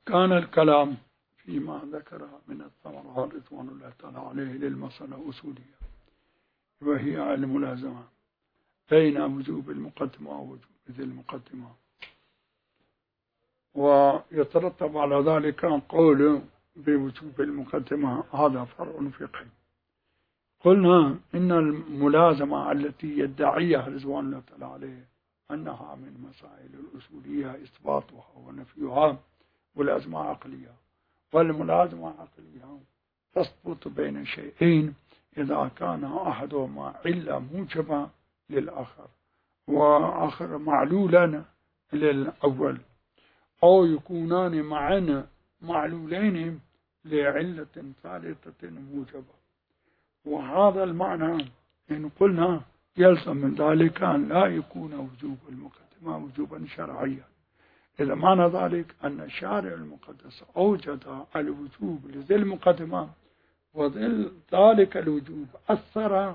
كان الكلام فيما ذكر من الثمرات رضوان الله تعالى عليه للمسألة أصولية، وهي الملازمة بين وجوب المقدمة ووجوب ذي المقدمة، ويترتب على ذلك قول بوجوب المقدمة. هذا فرع فقهي. قلنا إن الملازمة التي يدعيها رضوان الله تعالى عليه أنها من مسائل الأصولية إثباتها ونفيها ملازمة عقلية، والملازمة عقلية تثبت بين شيئين إذا كان أحدهما علة موجبة للآخر وآخر معلولا للأول، أو يكونان معا معلولين لعلة ثالثة موجبة. وهذا المعنى إن قلنا يلزم من ذلك أن لا يكون وجوب المقدمة وجوبا شرعيا. إذا معنى ذلك أن الشارع المقدس أوجد الوجوب لذي المقدمة، وذلك الوجوب أثر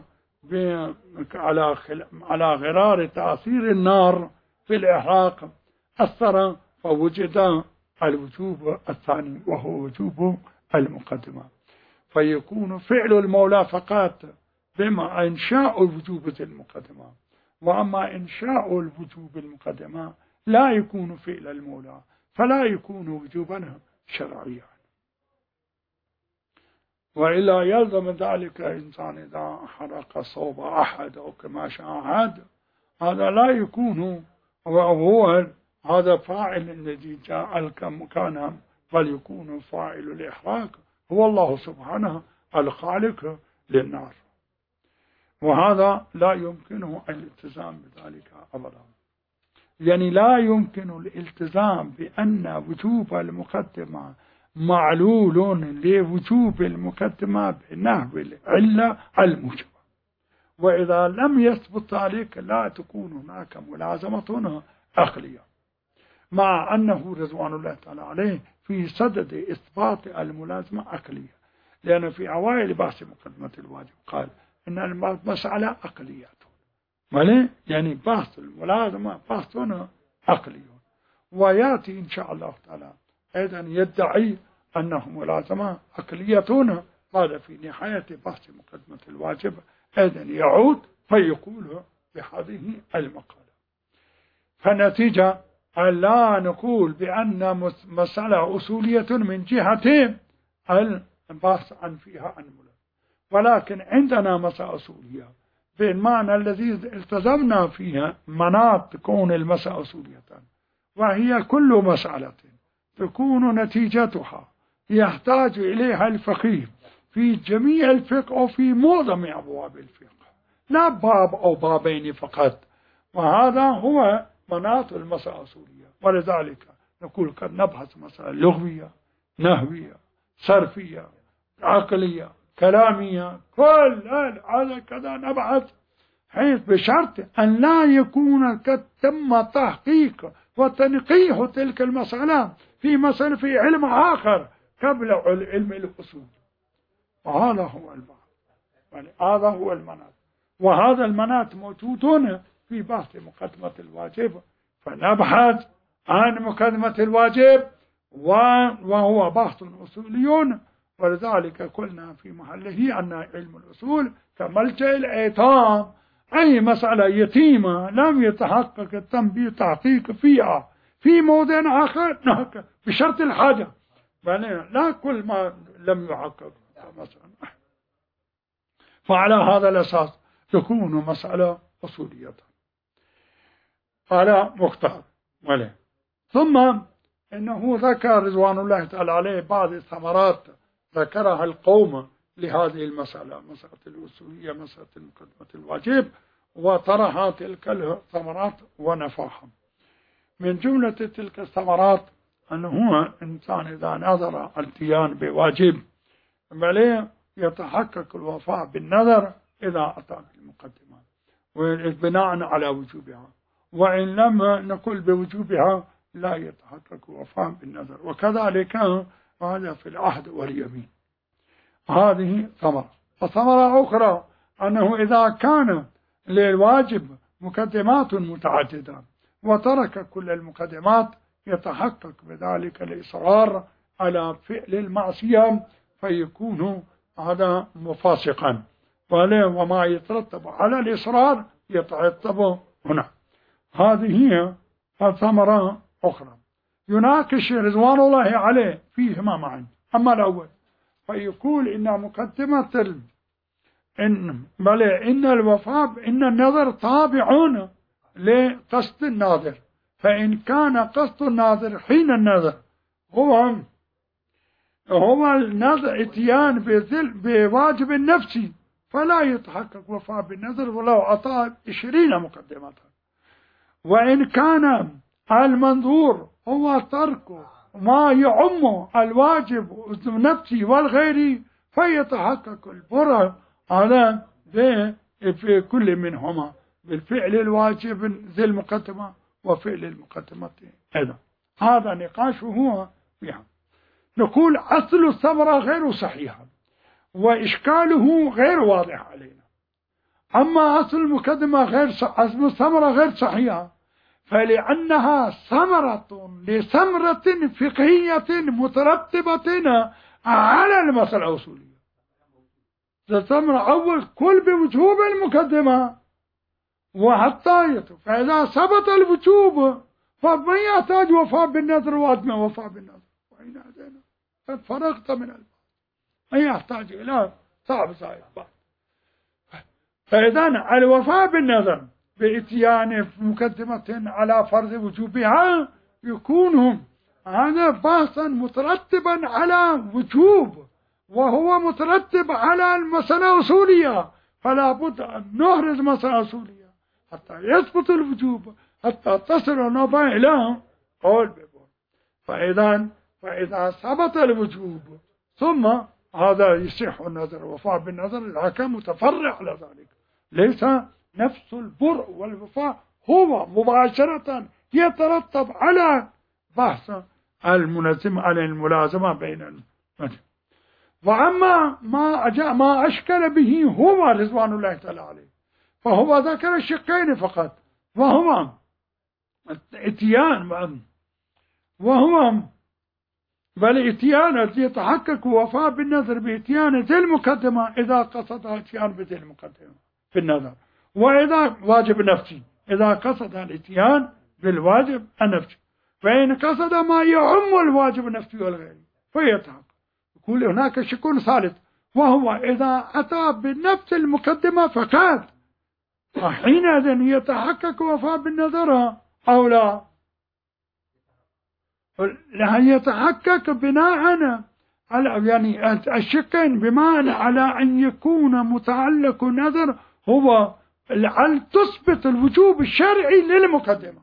على غرار تأثير النار في الإحراق، أثر فوجد الوجوب الثاني وهو وجوب المقدمة، فيكون فعل المولى فقط بما إنشاء الوجوب ذي المقدمة، وأما إنشاء الوجوب المقدمة لا يكون فعل المولى، فلا يكون وجوبا شرعيا. وإلا يلزم ذلك الإنسان إذا حرق صوب أحد أو كما شاهد، هذا لا يكون وهو هذا فاعل الذي جاء المكان، بل يكون فاعل الإحراق هو الله سبحانه الخالق للنار، وهذا لا يمكنه الالتزام بذلك أبدا. يعني لا يمكن الالتزام بأن وجوب المقدمة معلول لوجوب المقدمة بنحو العلة الموجبة، وإذا لم يثبت ذلك لا تكون هناك ملازمة عقلية، مع أنه رضوان الله تعالى عليه في صدد إثبات الملازمة عقلية، لأن في أوائل بحث مقدمة الواجب قال إن المسألة عقلية، يعني بحث الملازمة بحث عقلي، ويأتي إن شاء الله تعالى أيضا يدعي أنه ملازمة عقلية بعد في نهاية بحث مقدمة الواجب أيضا يعود فيقول بهذه المقالة. فالنتيجة أن لا نقول بأن مسألة أصولية من جهة البحث عن فيها عن ملازمة، ولكن عندنا مسألة أصولية بالمعنى الذي التزمنا فيها مناط تكون المسألة أصولية، وهي كل مسألة تكون نتيجتها يحتاج إليها الفقيه في جميع الفقه وفي معظم أبواب الفقه، لا باب أو بابين فقط، وهذا هو مناط المسألة الأصولية. ولذلك نقول قد نبحث مسألة لغوية، نحوية، صرفية، عقلية، كلامية، كل هذا كذا نبحث، حيث بشرط أن لا يكون قد تم تحقيق وتنقيح تلك المسألة في مسألة في علم آخر قبل علم الأصول. وهذا هو البحث، يعني هذا هو المناط، وهذا المناط موجود في بحث مقدمة الواجب، فنبحث عن مقدمة الواجب وهو بحث أصولي، ولذلك قلنا في محله أن علم الأصول كملجأ الإيتام، أي مسألة يتيمة لم يتحقق التنبيه تحقيق فيها في موضع آخر بشرط الحاجة، يعني لا كل ما لم يحقق مثلا. فعلى هذا الأساس تكون مسألة أصولية على مختار. ثم إنه ذكر رضوان الله تعالى عليه بعض الثمرات ذكرها القوم لهذه المسألة، مسألة الأصولية، مسألة مقدمة الواجب، وطرح تلك الثمرات ونفاها. من جملة تلك الثمرات أنه إنسان إذا نظر التيان بواجب بل يتحقق الوفاء بالنظر إذا أتى بالمقدمة وبناء على وجوبها، وإن لم نقل بوجوبها لا يتحقق الوفاء بالنظر، وكذلك هذا في العهد واليمين. هذه ثمرة. وثمرة أخرى أنه إذا كان للواجب مقدمات متعددة وترك كل المقدمات يتحقق بذلك الإصرار على فعل المعصية فيكون هذا فاسقا، وما يترتب على الإصرار يترتب هنا. هذه هي ثمرة أخرى يناقش رضوان الله عليه فيهما معا. أما الأول فيقول إن مقدمة إن الوفاء إن النظر تابع لقصد الناظر، فإن كان قصد الناظر حين النظر هو النظر اتيان بواجب النفسي فلا يتحقق وفاء بالنظر ولو أعطى 20 مقدمة. وإن كان المنظور هو ترك ما يعم الواجب النفسي والغيري فيتحقق البر على في كل منهما بالفعل الواجب ذي المقدمة وفعل المقدمة أيضا. هذا نقاشه هو فيها. نقول أصل الثمرة غير صحيحة وإشكاله غير واضح علينا. أما أصل المقدمة أصل الثمرة غير صحيحة فلأنها ثمرة لثمرة فقهية مترتبة على المسألة الأصولية. الثمرة أول كل بوجوب المقدمة وحتى فإذا ثبت الوجوب فما يحتاج وفاء بالنذر وعدم وفاء بالنذر، وإن هذين فرغت من الباب ما يحتاج إلى صعب زائد بعد. فإذا الوفاء بالنذر بإتيان مقدمة على فرض وجوبها يكون هذا بحثا مترتبا على وجوب وهو مترتب على المسألة الأصولية، فلا بد أن نهرز مسألة أصولية حتى يثبت الوجوب حتى تصل النوبة إلى قول بقول. فإذا ثبت الوجوب ثم هذا يصح النظر وفاء بالنظر. الحكم متفرع على ذلك، ليس نفس البر والوفاء هو مباشرة يترتب على بحث الملازمة على الملازمة بين المجمع. وأما ما أشكل به هو رضوان الله تعالى عليه فهو ذكر الشقين فقط، وهو الاتيان بل اتيان يتحقق وفاء بالنذر باتيان ذي المقدمة إذا قصد اتيان بذي المقدمة في النذر، وإذا واجب نفسي إذا قصد الاتيان بالواجب النفسي، فإن قصد ما يعم الواجب النفسي والغيري فيتحقق. يقول هناك شق ثالث وهو إذا أتى بنفس المقدمة فقط فحينئذ يتحقق وفاء بالنذر أو لا يتحقق بناء على يعني الشقين بمعنى على أن يكون متعلق نذر هو أن تثبت الوجوب الشرعي للمقدمة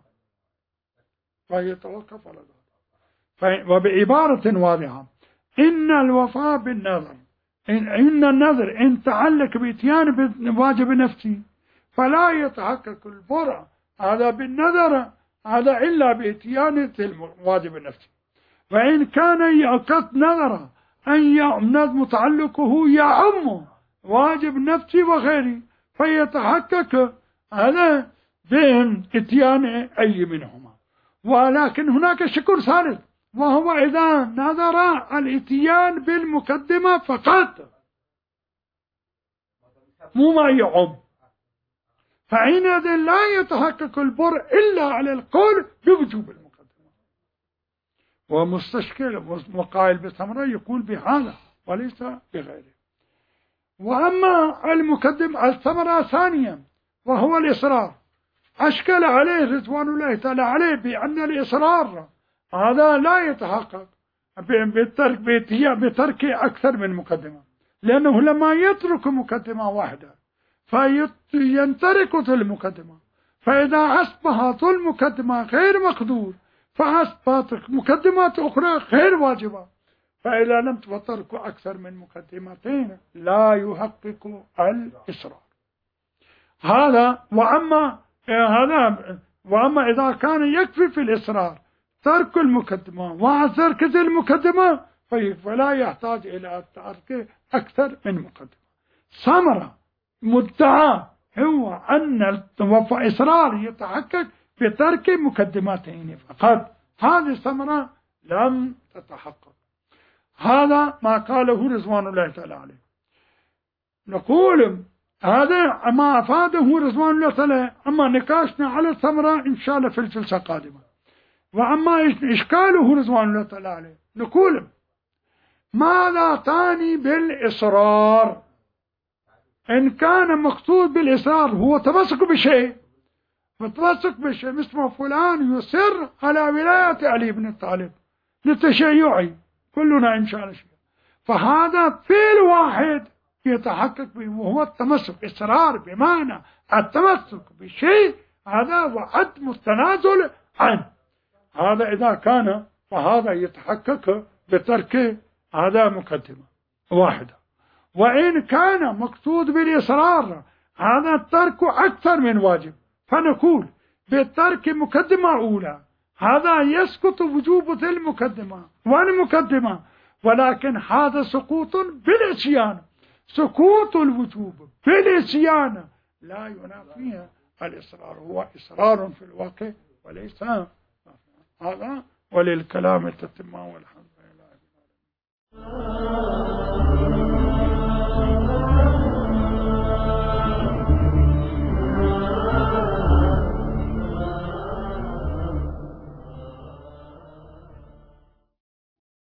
فيتوقف على ذلك. وبعبارة واضحة إن الوفاء بالنذر إن النذر إن تعلق بإتيان بواجب نفسي فلا يتحقق البرع هذا بالنذر هذا إلا بإتيان الواجب النفسي. وإن كان يقصد نذر أن متعلقه يعم واجب نفسي وغيره فيتحقق هذا بهم إتيان أي منهما. ولكن هناك شق ثالث وهو إذا نظر الإتيان بالمقدمة فقط مو ما يعم فحينئذ لا يتحقق البر إلا على القول بوجوب المقدمة. ومستشكل وقائل بثمرة يقول بهذا وليس بغيره. وأما المقدم الثمرة ثانيا وهو الإصرار أشكل عليه رضوان الله تعالى عليه بأن الإصرار هذا لا يتحقق بترك أكثر من مقدمة، لأنه لما يترك مقدمة واحدة فينترك المقدمة، فإذا أصبحت المقدمة غير مقدور فأصبحت مقدمات أخرى غير واجبة، فإذا لم تترك أكثر من مقدمتين لا يحقق الإصرار. وأما إذا كان يكفي في الإصرار ترك المقدمة وترك المقدمة فلا يحتاج إلى ترك أكثر من مقدمة. ثمرة مدعى هو أن الإصرار يتحقق بترك مقدمتين فقط، هذه الثمرة لم تتحقق. هذا ما قاله رضوان الله تعالى عليه. نقول هذا ما أفاده رضوان الله تعالى. أما نقاشنا على الثمرة إن شاء الله في الجلسة القادمة. وأما إشكاله رضوان الله تعالى عليه، نقول ماذا تعني بالإصرار؟ إن كان مقصود بالإصرار هو تمسك بشيء، متمسك بشيء مثل فلان يصر على ولاية علي بن طالب للتشيعي، كلنا إن شاء الله شيء، فهذا فعل واحد يتحقق به وهو التمسك. إصرار بمعنى التمسك بشيء، هذا وعدم التنازل عنه. هذا إذا كان فهذا يتحقق بترك هذا مقدمة واحدة. وإن كان مقصود بالإصرار هذا الترك أكثر من واجب، فنقول بالترك مقدمة أولى هذا يسقط وجوب ذي المقدمة والمقدمة، ولكن هذا سقوط بالعصيان. سقوط الوجوب بالعصيان لا ينافيه الإصرار، هو إصرار في الواقع وليس هذا. وللكلام التتمة والحمد لله.